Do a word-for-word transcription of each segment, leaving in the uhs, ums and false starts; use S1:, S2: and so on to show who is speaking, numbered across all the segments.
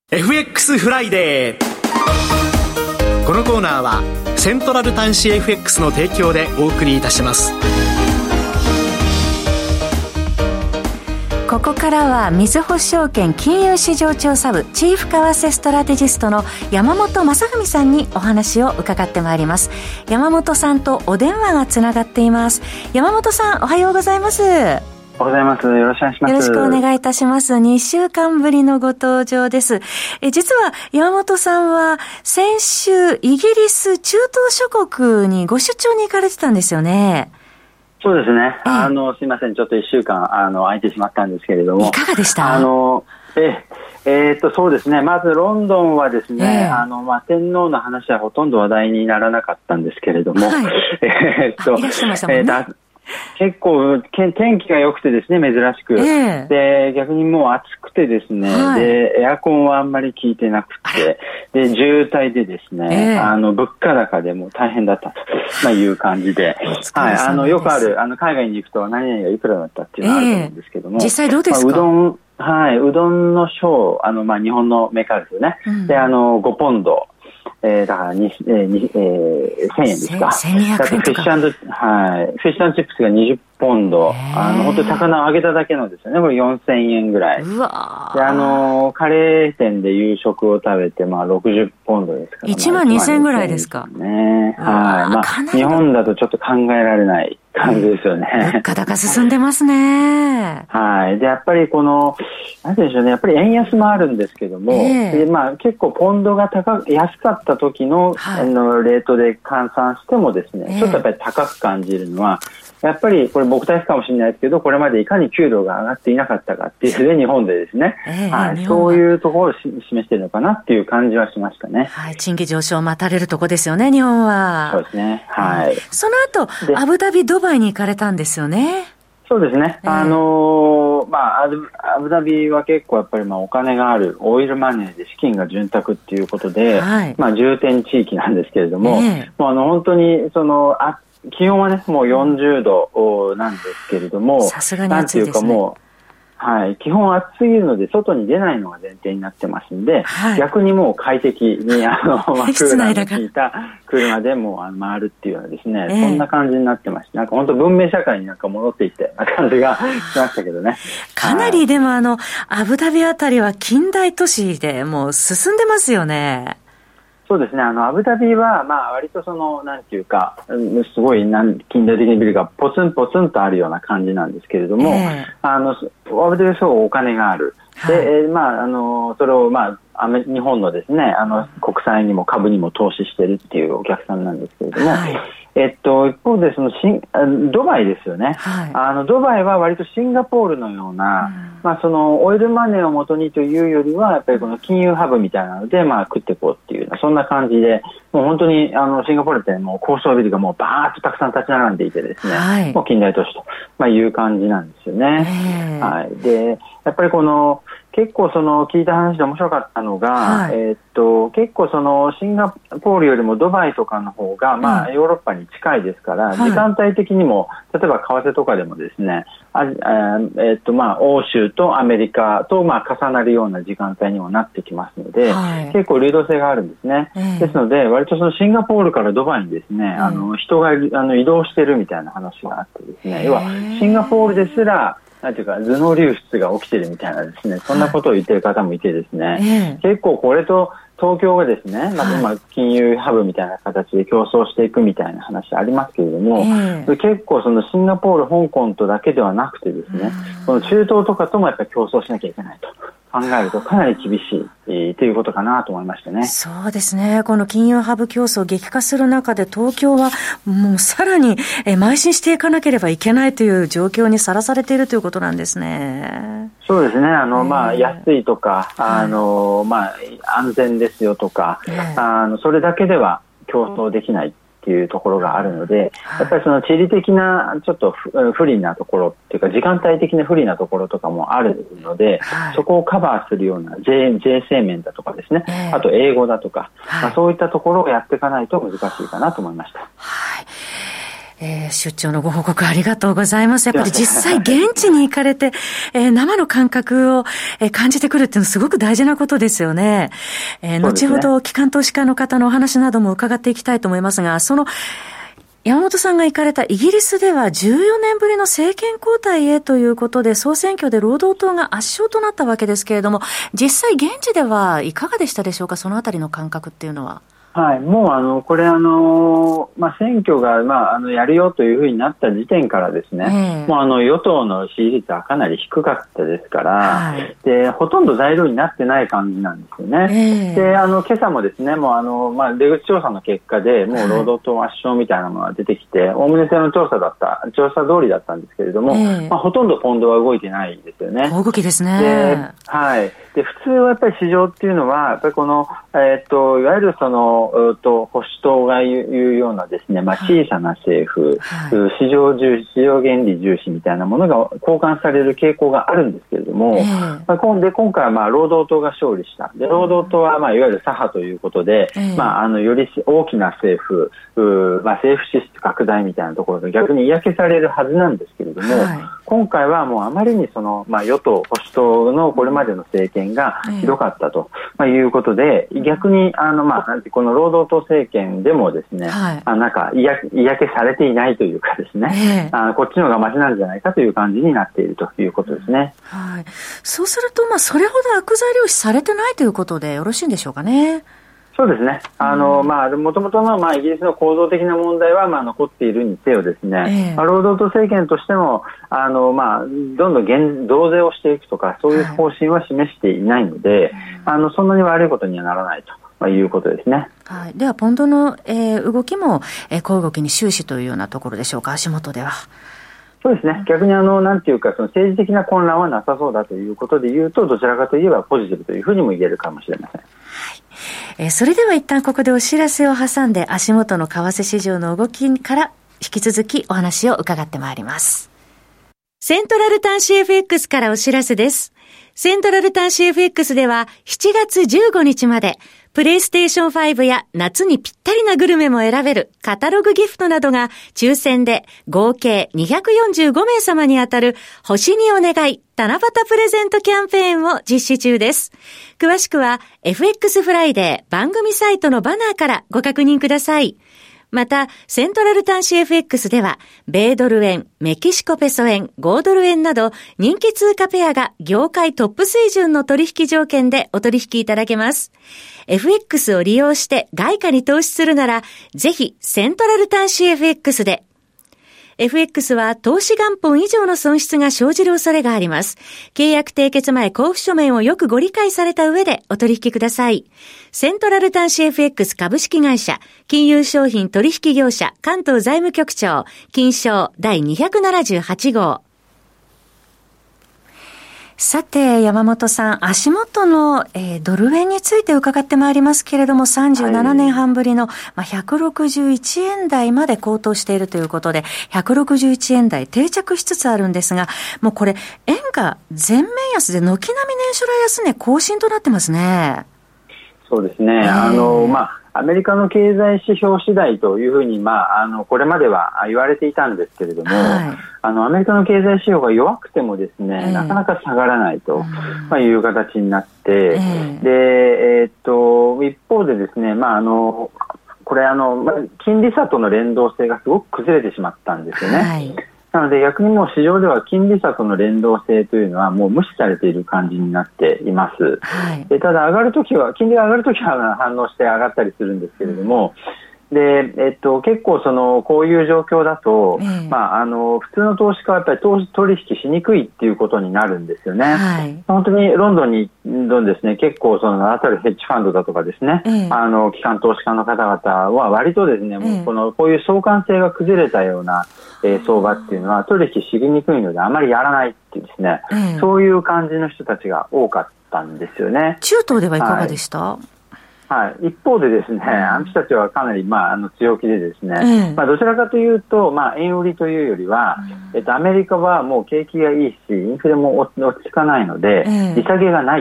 S1: エフエックス フライデー。このコーナーはセントラル端子 エフエックス の提供でお送りいたします。
S2: ここからはみずほ証券金融市場調査部チーフ為替ストラテジストの山本正文さんにお話を伺ってまいります。山本さんとお電話がつながっています。山本さん、おはようございます。
S3: おはようございます。よろしくお願いします。
S2: よろしくお願いいたします。にしゅうかんぶりのご登場です。え実は山本さんは先週イギリス中東諸国にご出張に行かれてたんですよね。
S3: そうですね。
S2: ええ、
S3: あのすいません、ちょっといっしゅうかんあの空いてしまったんですけれども、
S2: いかがでした？
S3: あのええー、っとそうですね。まずロンドンはですね、ええ、あのまあ天皇の話はほとんど話題にならなかったんですけれども、はい、えー、っと
S2: いらっしゃいましたもんね。えー
S3: 結構天気が良くてですね、珍しく、えー、で逆にもう暑くてですね、はい、でエアコンはあんまり効いてなくて、で渋滞でですね、えー、あの物価高でもう大変だったと、まあ、いう感じで、はい、あのよくあるあの海外に行くと何々がいくらだったっていうのがあると思うんですけども、
S2: えー、実際どうですか？
S3: まあ、うどん、はい、うどんの小、あのまあ日本のメーカーですよね、うん、であのごポンド、えー、だからに、えーにえー、せんえんですか。
S2: せんにひゃくえんとか。
S3: フィッシュ&、はい、フィッシュ&チップスがにじゅうポンド。あの、本当に魚を揚げただけのですよね。これよんせんえんぐらい。
S2: うわ
S3: で、あの、カレー店で夕食を食べて、まあ、ろくじゅうポンドですから、ね。
S2: いちまんにせんえんぐらいですか。
S3: ね。はい。まあ、日本だとちょっと考えられない感じですよね。
S2: 物価高進んでますね。
S3: はい。で、やっぱりこの、なんて言うんでしょうね。やっぱり円安もあるんですけども、えー、で、まあ、結構ポンドが高く、安かった時の、はい、あのレートで換算してもですね、えー、ちょっとやっぱり高く感じるのは、やっぱりこれ僕だけかもしれないですけど、これまでいかに給料が上がっていなかったかっていうで日本でですね、えーはい、そういうところを示しているのかなっていう感じはしましたね。
S2: はい、賃金上昇を待たれるところですよね、日本は。
S3: そうですね。はい。
S2: その後、アブダビ、ドバイに行かれたんですよね。
S3: そうですね。えー、あのー、まあ、アブダビは結構やっぱりまあお金がある、オイルマネーで資金が潤沢っていうことで、はい、まあ重点地域なんですけれども、えー、もうあの本当にその、あ気温はね、もうよんじゅうどなんですけれども、
S2: さすがに暑いですね。
S3: なんていうかもう、はい、基本暑すぎるので外に出ないのが前提になってますんで、はい、逆にもう快適にあの、まあ、クーラーの効いた車でもうあの回るっていうようなですね、えー、そんな感じになってまして、なんか本当文明社会になんか戻っていったような感じがしましたけどね。
S2: かなりでもあのアブダビあたりは近代都市でもう進んでますよね。
S3: そうですね。あの、アブダビは、まあ、割とその、なんていうか、すごい、なん近代的なビルがポツンポツンとあるような感じなんですけれども、えー、あの、アブダビはすごいお金がある。はい、で、まあ、あの、それを、まあ、アメ日本のですね、あの、国債にも株にも投資してるっていうお客さんなんですけれども、はい、えっと、一方で、そのシン、ドバイですよね。はい、あの、ドバイは割とシンガポールのような、うん、まあ、その、オイルマネーを元にというよりは、やっぱりこの金融ハブみたいなので、まあ、食っていこうっていうような、そんな感じで、もう本当に、あの、シンガポールってもう高層ビルがもうバーッとたくさん立ち並んでいてですね、はい、もう近代都市と、まあ、いう感じなんですよね。はい。で、やっぱりこの、結構その聞いた話で面白かったのが、はい、えー、っと結構そのシンガポールよりもドバイとかの方が、まあ、ヨーロッパに近いですから、はい、時間帯的にも例えば為替とかでもですね、あえー、っとまあ欧州とアメリカとまあ重なるような時間帯にもなってきますので、はい、結構流動性があるんですね。えー、ですので割とそのシンガポールからドバイにですね、うん、あの人があの移動してるみたいな話があってですね、要はシンガポールですらなんていうか頭脳流出が起きてるみたいなですね、そんなことを言ってる方もいてですね、はい、結構これと東京がですね、まあ、今金融ハブみたいな形で競争していくみたいな話ありますけれども、えー、結構そのシンガポール、香港とだけではなくてですね、この中東とかともやっぱり競争しなきゃいけないと考えるとかなり厳しい、えー、ということかなと思いましたね。
S2: そうですね。この金融ハブ競争激化する中で東京はもうさらに、えー、邁進していかなければいけないという状況にさらされているということなんですね。
S3: そうですね。あの、まあ、安いとか、あの、まあ、安全ですよとか、あの、それだけでは競争できないっていうところがあるので、やっぱりその地理的なちょっと不利なところっていうか時間帯的な不利なところとかもあるので、はい、そこをカバーするような税制面だとかですね、えー、あと英語だとか、はい、まあ、そういったところをやっていかないと難しいかなと思いました。
S2: はい。 えー、出張のご報告ありがとうございます。やっぱり実際現地に行かれて、えー、生の感覚を、えー、感じてくるっていうのはすごく大事なことですよね。えー、後ほど機関投資家の方のお話なども伺っていきたいと思いますが、その山本さんが行かれたイギリスではじゅうよねんぶりの政権交代へということで、総選挙で労働党が圧勝となったわけですけれども、実際現地ではいかがでしたでしょうか、そのあたりの感覚っていうのは。
S3: はい、もうあのこれあの、まあ、選挙が、まあ、あのやるよというふうになった時点からですね、えー、もうあの与党の支持率はかなり低かったですから、はい、でほとんど材料になってない感じなんですよね。えー、であの今朝もですね、もうあの、まあ、出口調査の結果でもう労働党圧勝みたいなのが出てきて、おおむねその調査だった調査通りだったんですけれども、えーまあ、ほとんどポンドは動いてないですよね。
S2: 大動きですね。
S3: で、はい、で普通はやっぱり市場っていうのはやっぱりこの、えー、といわゆるそのと保守党が言うようなですね、まあ、小さな政府、はい、市場重視、市場原理重視みたいなものが交換される傾向があるんですけれども、えーまあ、で今回はまあ労働党が勝利した。で労働党はまあいわゆる左派ということで、えーまあ、あのより大きな政府、まあ、政府支出拡大みたいなところが逆に嫌気されるはずなんですけれども、はい、今回はもうあまりにその、まあ、与党保守党のこれまでの政権がひどかったと、まあ、いうことで、逆にあの、まあ、なんてこの労働党政権でもですね、はい、あなんか嫌気されていないというかですね、えー、あのこっちの方がマシなんじゃないかという感じになっているということですね。
S2: はい、そうすると、まあ、それほど悪材料視されてないということでよろしいんでしょうかね。
S3: そうですね。あの、まあ、もともとの、まあ、イギリスの構造的な問題は、まあ、残っているにせよですね、えーまあ、労働党政権としても、あの、まあ、どんどん減増税をしていくとか、そういう方針は示していないので、はい、あの、そんなに悪いことにはならないと。まあ、いうことですね。
S2: はい。では、ポンドの、えー、動きも、えー、小動きに終始というようなところでしょうか、足元では。
S3: そうですね。逆にあの、なんていうか、その政治的な混乱はなさそうだということで言うと、どちらかといえばポジティブというふうにも言えるかもしれません。はい。
S2: えー、それでは一旦ここでお知らせを挟んで、足元の為替市場の動きから引き続きお話を伺ってまいります。セントラル端子 エフエックス からお知らせです。セントラル端子 エフエックス ではしちがつじゅうごにちまで、プレイステーションファイブや夏にぴったりなグルメも選べるカタログギフトなどが抽選で合計にひゃくよんじゅうごめいさまに当たる星にお願い七夕プレゼントキャンペーンを実施中です。詳しくは エフエックス フライデー番組サイトのバナーからご確認ください。また、セントラル端子 エフエックス では、米ドル円、メキシコペソ円、ごドル円など、人気通貨ペアが業界トップ水準の取引条件でお取引いただけます。エフエックス を利用して外貨に投資するなら、ぜひ、セントラル端子 エフエックス で。エフエックス は投資元本以上の損失が生じる恐れがあります。契約締結前交付書面をよくご理解された上でお取引ください。セントラル端子 エフエックス 株式会社、金融商品取引業者、関東財務局長、金商第にひゃくななじゅうはちごう。さて山本さん、足元の、えー、ドル円について伺ってまいりますけれども、さんじゅうななねんはんぶりの、まあ、ひゃくろくじゅういちえん台まで高騰しているということで、ひゃくろくじゅういちえん台定着しつつあるんですが、もうこれ円が全面安で軒並み年初来安値更新となってますね。
S3: そうですね、えー、あのまあアメリカの経済指標次第というふうに、まあ、あのこれまでは言われていたんですけれども、はい、あのアメリカの経済指標が弱くてもですね、えー、なかなか下がらないと、まあ、いう形になって、えー、で、えー、っと一方でですね、まああのこれあの、まあ、金利差との連動性がすごく崩れてしまったんですよね。はい、なので逆にもう市場では金利差との連動性というのはもう無視されている感じになっています。はい、でただ上がるときは金利が上がるときは反応して上がったりするんですけれども、うん、でえっと、結構そのこういう状況だと、えーまあ、あの普通の投資家はやっぱり投資取引しにくいっていうことになるんですよね。はい、本当にロンドンにですね、結構その名だたるヘッジファンドだとかですね、えー、あの機関投資家の方々は割とですね、えー、もうこのこういう相関性が崩れたようなえー、相場っていうのは取引しにくいのであまりやらないっていうですね、えー、そういう感じの人たちが多かったんですよね。
S2: 中東ではいかがでした？はい
S3: はい、一方でですね、あの人たちはかなり、まあ、あの強気でですね、えーまあ、どちらかというと、まあ、円売りというよりは、えっと、アメリカはもう景気がいいしインフレも落ち着かないので、えー、利下げがない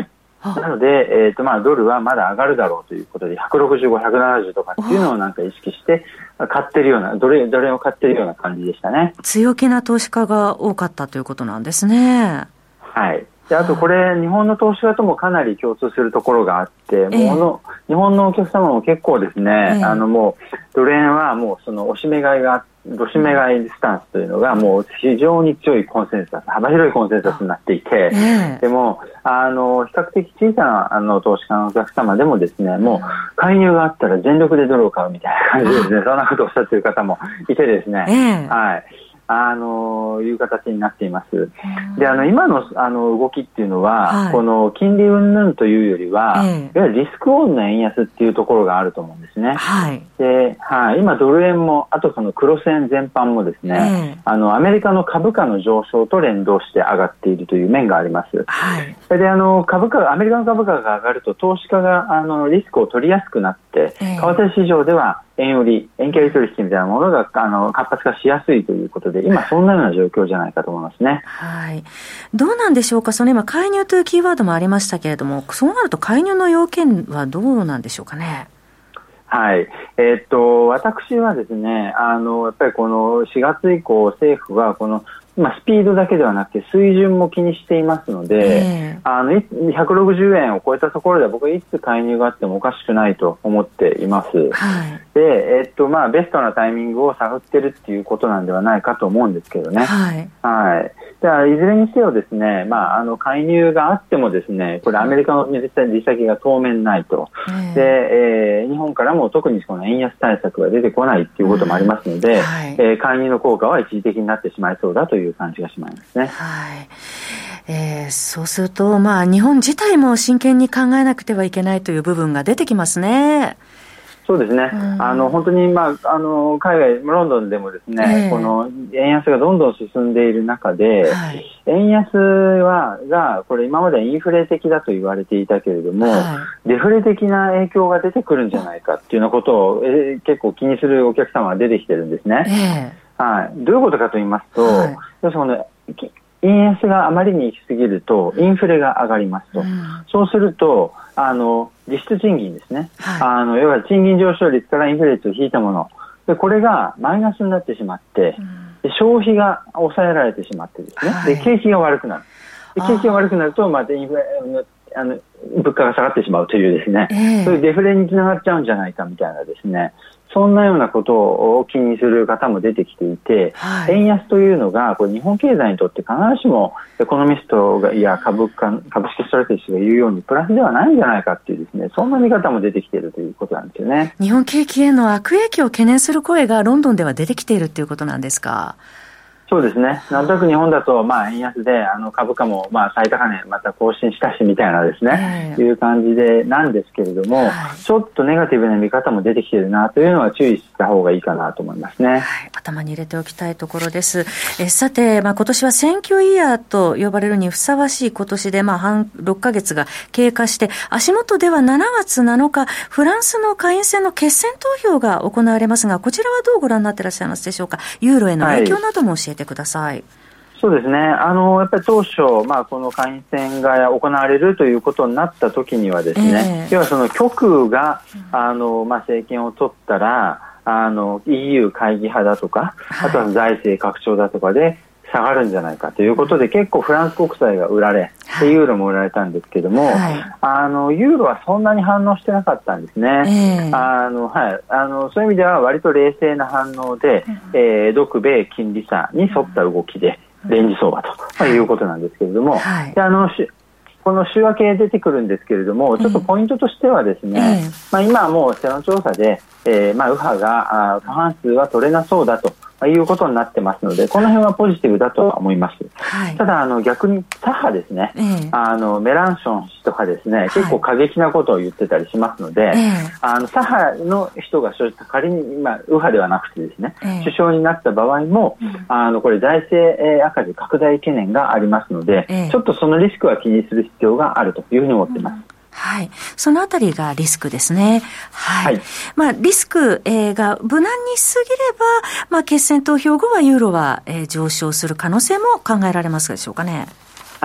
S3: なので、えーとまあ、ドルはまだ上がるだろうということでひゃくろくじゅうご、ひゃくななじゅうとかっていうのをなんか意識して買ってるようなドル、ドル円を買ってるような感じでしたね。
S2: 強気な投資家が多かったということなんですね。
S3: はい。で、あとこれ日本の投資家ともかなり共通するところがあって、えー、もうの日本のお客様も結構ですね、えー、あのもうドル円はもうその押し目買いがドシ目買いスタンスというのがもう非常に強いコンセンサス、幅広いコンセンサスになっていて、えー、でもあの比較的小さなあの投資家のお客様でもですね、もう介入があったら全力でドルを買うみたいな感じでですね、そんなことをおっしゃっている方もいてですね、えー、はい。あのいう形になっています。で、あの今のあの動きっていうのは、はい、この金利云々というよりは、ええ、いわゆるリスクオンの円安っていうところがあると思うんですね。はい。で、はい、今ドル円もあとそのクロス円全般もですね、ええ、あのアメリカの株価の上昇と連動して上がっているという面があります。はい。で、あの株価アメリカの株価が上がると投資家があのリスクを取りやすくなって、ええ、為替市場では円売り、円キャリ取引みたいなものがあの活発化しやすいということで、今そんなような状況じゃないかと思いますね。
S2: はい。どうなんでしょうか。その今介入というキーワードもありましたけれども、そうなると介入の要件はどうなんでしょうかね。
S3: はい。えー、っと私はですね、あのやっぱりこのしがつ以降政府はこのまあ、スピードだけではなくて水準も気にしていますので、えー、あのひゃくろくじゅうえんを超えたところでは僕はいつ介入があってもおかしくないと思っています。はい、で、えーっとまあ、ベストなタイミングを探っているっていうことなんではないかと思うんですけどね。はい。はい。だからいずれにせよですね、まあ、あの介入があってもですね、これアメリカの実際利先が当面ないと、えー、で、えー、日本からも特にこの円安対策が出てこないっていうこともありますので、うん、はい、えー、介入の効果は一時的になってしまいそうだといういう感じがしますね。はい。
S2: えー、そうすると、まあ、日本自体も真剣に考えなくてはいけないという部分が出てきますね。
S3: そうですね。うん、あの本当に、まあ、あの海外ロンドンでもですね、えー、この円安がどんどん進んでいる中で、はい、円安はがこれ今までインフレ的だと言われていたけれども、はい、デフレ的な影響が出てくるんじゃないかっていうようなことを、えー、結構気にするお客様が出てきてるんですね。えーはい、どういうことかと言いますと、はい、その円安があまりに行き過ぎるとインフレが上がりますと、うん、そうするとあの実質賃金ですね、はい、あの要は賃金上昇率からインフレ率を引いたもので、これがマイナスになってしまって、うん、で消費が抑えられてしまってですね、はい、で景気が悪くなる。で景気が悪くなるとまたインフレあの物価が下がってしまうというですね、えー、そういうデフレにつながっちゃうんじゃないかみたいなですね、そんなようなことを気にする方も出てきていて、はい、円安というのがこれ日本経済にとって必ずしもエコノミストがいや 株, 価株式ストラテジストが言うようにプラスではないんじゃないかっていうですね、そんな見方も出てきているということなんですよね。
S2: 日本景気への悪影響を懸念する声がロンドンでは出てきているということなんですか。
S3: そうですね。なんとなく日本だと、まあ、円安で、あの、株価も、まあ、最高値また更新したし、みたいなですね、えー、いう感じで、なんですけれども、はい、ちょっとネガティブな見方も出てきているな、というのは注意した方がいいかなと思いますね。はい、
S2: 頭に入れておきたいところです。え、さて、まあ、今年は選挙イヤーと呼ばれるにふさわしい今年で、まあ、半、ろっかげつが経過して、足元ではしちがつなのか、フランスの下院選の決選投票が行われますが、こちらはどうご覧になっていらっしゃいますでしょうか。ユーロへの影響なども教えてください。はい、
S3: そうですね。あのやっぱり当初、まあ、この下院選が行われるということになった時にはですね、えー、要はその極右があの、まあ、政権を取ったらあの イーユー 会議派だとか、はい、あとは財政拡張だとかで下がるんじゃないかということで、結構フランス国債が売られ、でユーロも売られたんですけども、はい、あのユーロはそんなに反応してなかったんですね。えーあのはい、あのそういう意味では割と冷静な反応で、うんえー、独米金利差に沿った動きで、うん、レンジ相場と、まあ、いうことなんですけれども、はい、であのこの週明け出てくるんですけれども、ちょっとポイントとしてはですね、えーまあ、今はもう世論調査で、えーまあ、右派が過半数は取れなそうだということになってますので、この辺はポジティブだとは思います。はい、ただあの逆に左派ですね、えー、あのメランション氏とかですね、はい、結構過激なことを言ってたりしますので、えー、あの左派の人が仮に今右派ではなくてですね、えー、首相になった場合も、うん、あのこれ財政赤字拡大懸念がありますので、えー、ちょっとそのリスクは気にする必要があるというふうに思っています。うん
S2: はい。そのあたりがリスクですね。はい。はい、まあ、リスク、えー、が無難に過ぎれば、まあ、決選投票後はユーロは、えー、上昇する可能性も考えられますでしょうかね。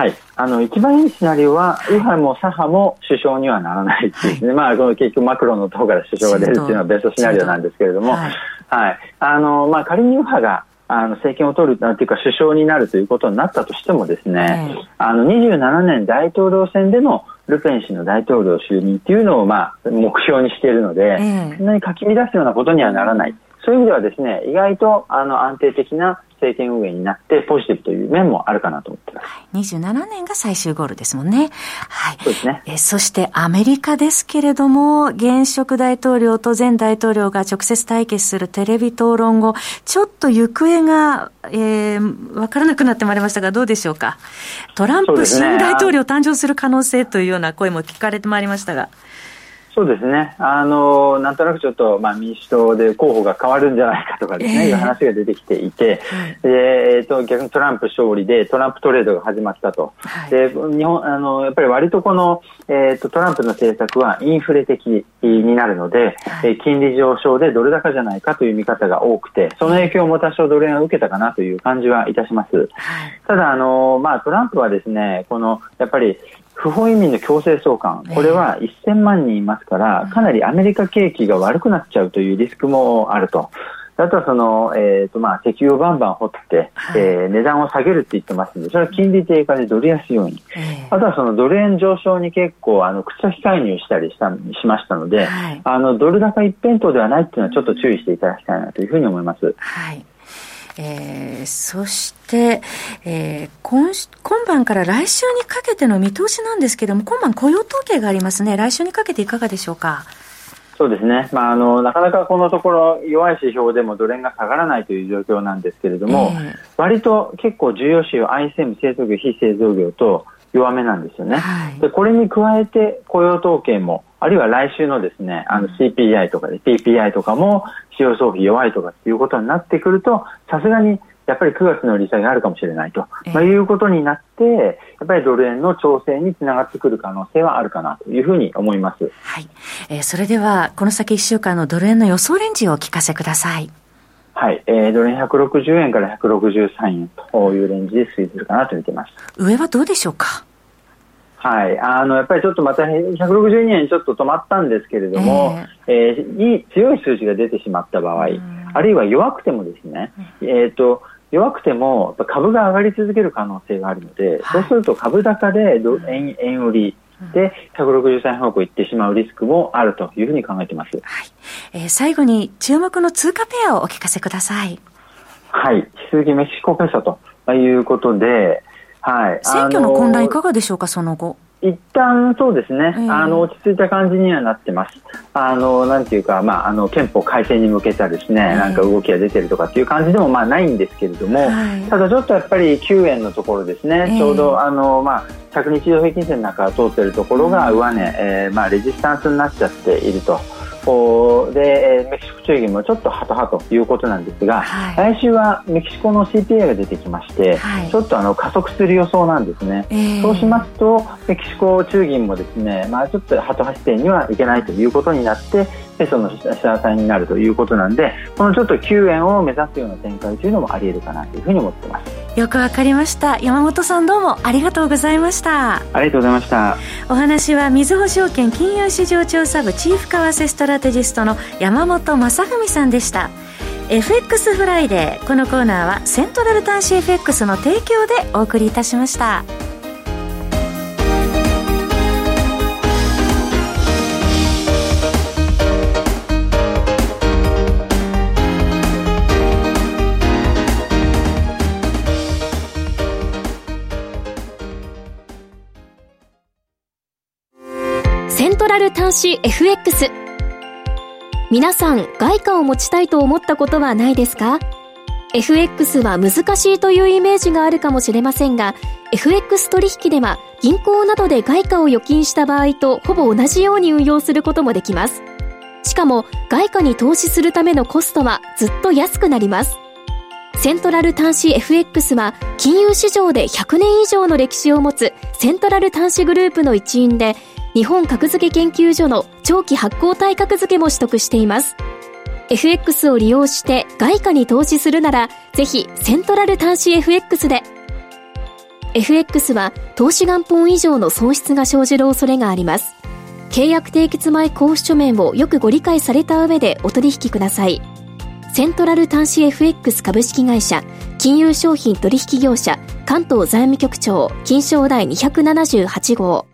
S3: はい、あの一番いいシナリオは右派も左派も首相にはならないっていうですね、はい、まあ、この結局マクロンのところから首相が出るっていうのはベストシナリオなんですけれども、はいはい、あのまあ、仮に右派があの政権を取るというか首相になるということになったとしてもですね、はい、あのにじゅうななねん大統領選でのルペン氏の大統領就任っていうのをまあ目標にしているので、えー、そんなにかき乱すようなことにはならない。そういう意味ではですね、意外とあの安定的な政権運営になってポジティブという面もあるかなと思っています。はい、
S2: にじゅうななねんが最終ゴールですもんね。はい。
S3: そうですね。
S2: えそしてアメリカですけれども、現職大統領と前大統領が直接対決するテレビ討論後、ちょっと行方が、えー、分からなくなってまいりましたが、どうでしょうか。トランプ新大統領誕生する可能性というような声も聞かれてまいりましたが。
S3: そうですね、あのなんとなくちょっと、まあ、民主党で候補が変わるんじゃないかとかですね、えー、いう話が出てきていて、でえー、と逆にトランプ勝利でトランプトレードが始まったと、はい、で日本あのやっぱり割とこの、えー、とトランプの政策はインフレ的になるので、はい、金利上昇でドル高じゃないかという見方が多くて、その影響も多少ドル円が受けたかなという感じはいたします。はい、ただあの、まあ、トランプはですね、このやっぱり不法移民の強制送還、これはせんまんにんいますから、かなりアメリカ景気が悪くなっちゃうというリスクもあると。あとはその、えーとまあ、石油をバンバン掘って、はい、えー、値段を下げるって言ってますので、それは金利低下でドル安要因、あとはそのドル円上昇に結構あの口先介入したりしたしましたので、はい、あのドル高一辺倒ではないっていうのはちょっと注意していただきたいなというふうに思います。
S2: はい、えー、そして、えー、今, 今晩から来週にかけての見通しなんですけども、今晩雇用統計がありますね。来週にかけていかがでしょうか。
S3: そうですね、まあ、あのなかなかこのところ弱い指標でもドル円が下がらないという状況なんですけれども、えー、割と結構重要指標 アイエスエム 製造業非製造業と弱めなんですよね。はい、でこれに加えて雇用統計も、あるいは来週のですね、あの シーピーアイ とかで ピーピーアイ とかも使用総費弱いとかっていうことになってくると、さすがにやっぱりくがつの利下げがあるかもしれないと、えーまあ、いうことになって、やっぱりドル円の調整につながってくる可能性はあるかなというふうに思います。
S2: はい、えー、それではこの先いっしゅうかんのドル円の予想レンジをお聞かせください。
S3: はい、えー、ドル円ひゃくろくじゅうえんからひゃくろくじゅうさんえんというレンジで推移するかなと見ています。
S2: 上はどうでしょうか。
S3: はい、あのやっぱりちょっとまたひゃくろくじゅうにえんちょっと止まったんですけれども、えーえー、いい強い数字が出てしまった場合、あるいは弱くてもですね、えーと弱くても株が上がり続ける可能性があるので、はい、そうすると株高で円、円売りでひゃくろくじゅうさんえん方向行ってしまうリスクもあるというふうに考えています。
S2: はい、えー、最後に注目の通貨ペアをお聞かせください。
S3: はい、引き続きメキシコペソということで、はい、
S2: 選挙の混乱いかがでしょうか。その後
S3: 一旦そうですね、えー、あの落ち着いた感じにはなってます。あのなんていうか、まあ、あの憲法改正に向けたですね、えー、なんか動きが出てるとかっていう感じでもまあないんですけれども、はい、ただちょっとやっぱりきゅうえんのところですね、えー、ちょうどあの、まあ、ひゃくにち移動平均線の中を通っているところが上値、えーまあ、レジスタンスになっちゃっていると。でメキシコ中銀もちょっとハトハトということなんですが、はい、来週はメキシコの シーピーアイ が出てきまして、はい、ちょっとあの加速する予想なんですね。えー、そうしますとメキシコ中銀もですね、まあ、ちょっとハトハト点にはいけないということになってペソの下支えになるということなんで、このちょっときゅうえんを目指すような展開というのもあり得るかなというふうに思っています。
S2: よくわかりました。山本さん、どうもありがとうございました。
S3: ありがとうございました。
S2: お話はみずほ証券金融市場調査部チーフ為替ストラテジストの山本正文さんでした。 エフエックス フライデー、このコーナーはセントラル端子 エフエックス の提供でお送りいたしました。
S4: セントラル端子 エフエックス。 皆さん外貨を持ちたいと思ったことはないですか？ エフエックス は難しいというイメージがあるかもしれませんが、 エフエックス 取引では銀行などで外貨を預金した場合とほぼ同じように運用することもできます。しかも外貨に投資するためのコストはずっと安くなります。セントラル端子 エフエックス は金融市場でひゃくねん以上の歴史を持つセントラル端子グループの一員で、日本格付け研究所の長期発行体格付けも取得しています。 エフエックス を利用して外貨に投資するなら、ぜひセントラル端子 エフエックス で。 エフエックス は投資元本以上の損失が生じる恐れがあります。契約締結前交付書面をよくご理解された上でお取引ください。セントラル端子 エフエックス 株式会社、金融商品取引業者、関東財務局長、金商第にひゃくななじゅうはち号。